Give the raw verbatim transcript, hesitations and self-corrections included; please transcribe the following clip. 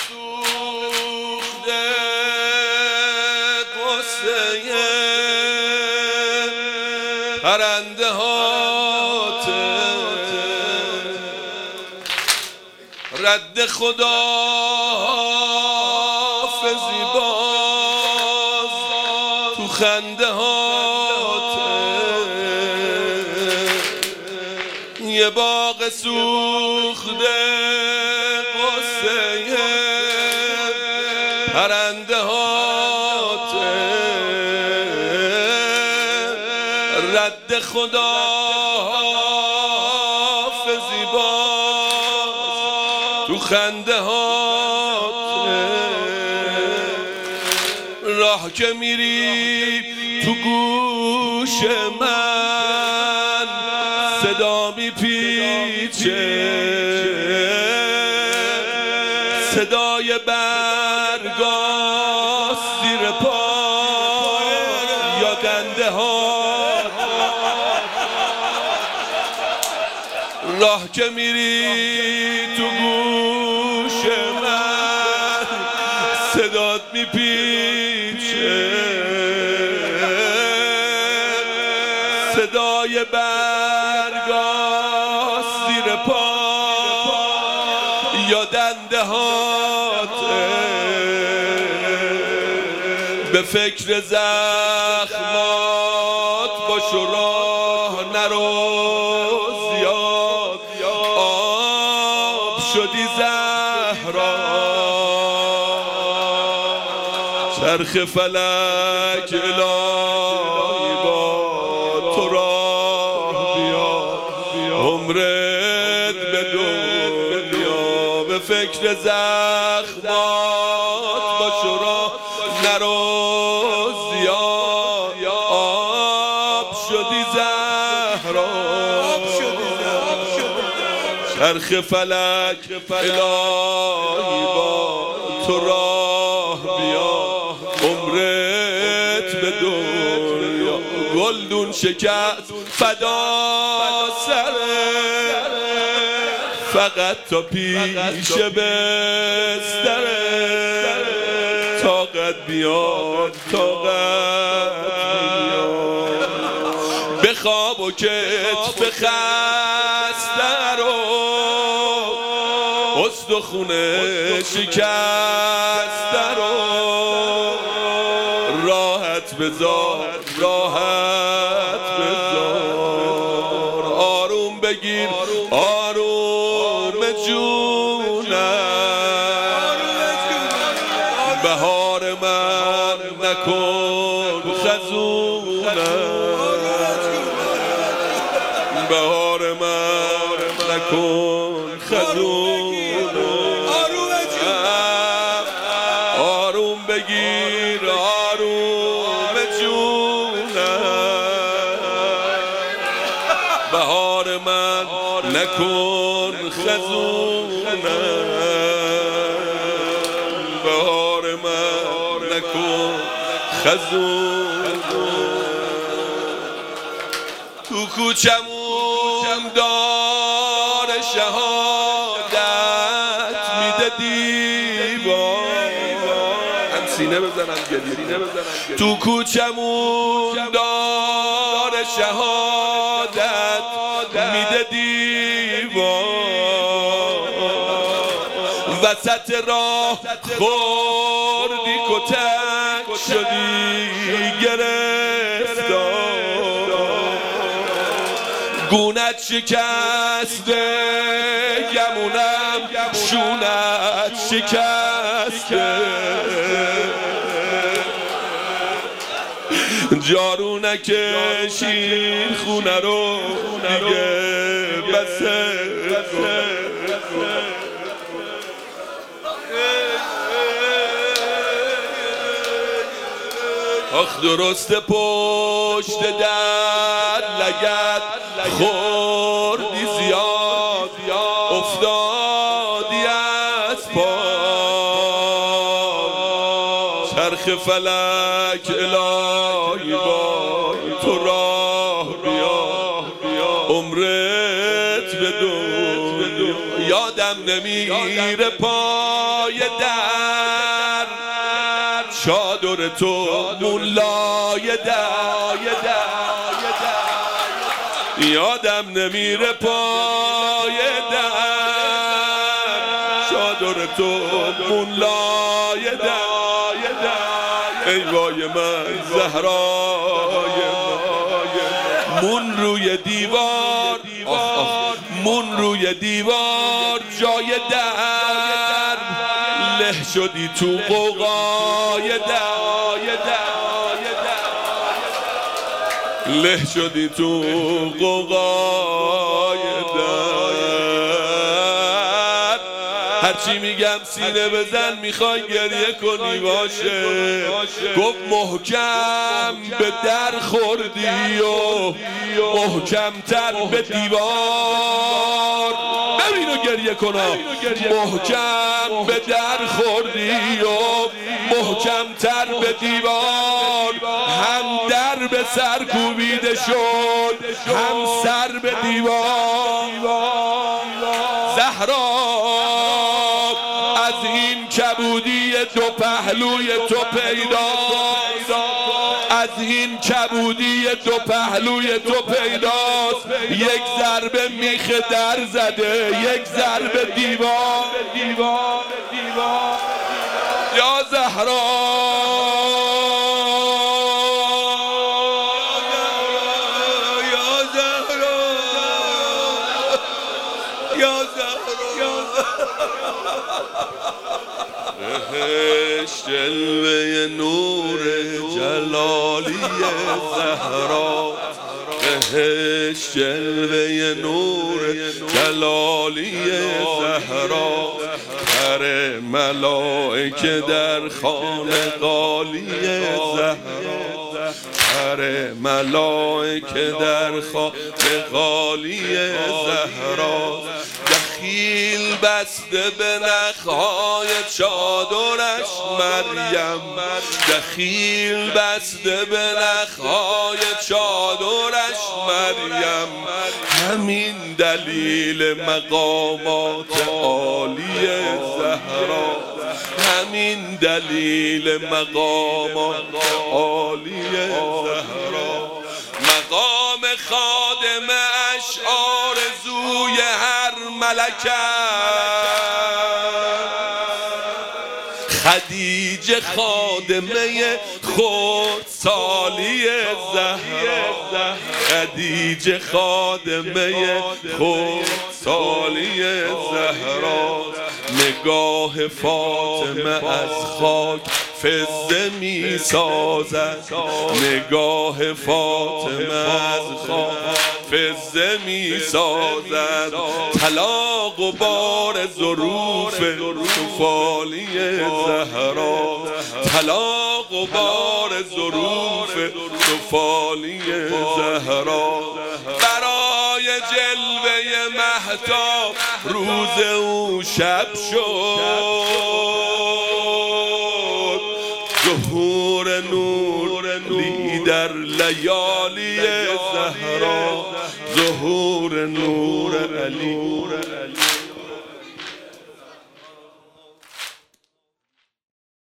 سوخته قصه پرنده هات رد خدا حافظی باز تو خنده هات یه باغ سوخته قصه پرنده هات رد خدا حافظی باز تو خنده هات راه که میری تو گوش من صدا میپیچه صدای برگاست زیر پا یا دنده ها راه که میری تو گوش من صدات میپیچه صدای برگاست زیر پا یا دنده هات به فکر زخمات باش و راه نرو زیاد آب شدی زهرا چرخ فلک الهی با تو راه بیاد عمرت به دنیا به فکر زخمات باش و راه نرو زیاد آب شدی زهرا چرخ فلک الهی با تو راه بیاد عمرت به دنیا گلدون شکست فدا سره فقط تا پیش بستره طاقت بیاد طاقت بیاد بخواب و کتف خسته رو استخونه شکسته رو راحت بذار راحت بذار آروم بگیر آروم جونم بهار من نکن خزونم بهار من نکن خزونم آروم بگیر آروم جونم بهار من نکن خزونم بهار من نکن خزونم تو کوچمون دار شهادت میده دیوار هم سینه بزنم گریه تو کوچمون دار شهادت میده دیوار وسط راه خوردی کتک شدی گرفتار گونت شکسته گمونم شونت شکسته جارو نکشین خونه رو دیگه بسه آخ درسته پشت در لگد خوردی زیاد افتادی از پا چرخ فلک الهی با تو راه بیا عمرت به دنیا یادم نمیره پای در، چادر تو مولای در، یادم نمیره پای در، چادر تو مولای در. ای وای من زهرای مون روی دیوار، مون روی دیوار جای در، له شدی تو قوقای در، له شدی تو قوقای در. هرچی میگم سینه بزن میخوای گریه کنی باشه. گفت محکم به در خوردی و محکمتر به دیوار. ببین و گریه کنا. محکم به در خوردی و محکمتر به دیوار. هم در به سر کوبیده شد هم سر به دیوار. زهرا از این کبودی دو پهلوی تو پیداست، از این کبودی دو پهلوی تو پیداست. یک ضربه میخ در زده، یک ضربه دیوار. یا زهرا جلوه نور جلالی زهرا، بهش جلوه نور جلالی زهرا. هر ملائکه در خانه قالی زهرا، هر ملائکه در خانه قالی زهرا. دخیل بسته به نخهای چادرش مریم، دخیل بسته به نخهای چادرش مریم. همین دلیل مقامات عالی زهرا، همین دلیل مقامات عالی زهرا. مقام خادم اشعار زوی هر ملکه، خدیجه خادمه خود سالی زهرا، خدیجه خادمه خود سالی زهرا. نگاه فاطمه از خاک فضه می سازد، نگاه فاطمه از خاک فضه می سازد. طلاق و بار ظروف سفالی زهرا، طلاق و بار ظروف سفالی زهرا. برای جلوه مهتاب روز او شب شد، ظهور نور لی در لیالی زهرا، ظهور نور علی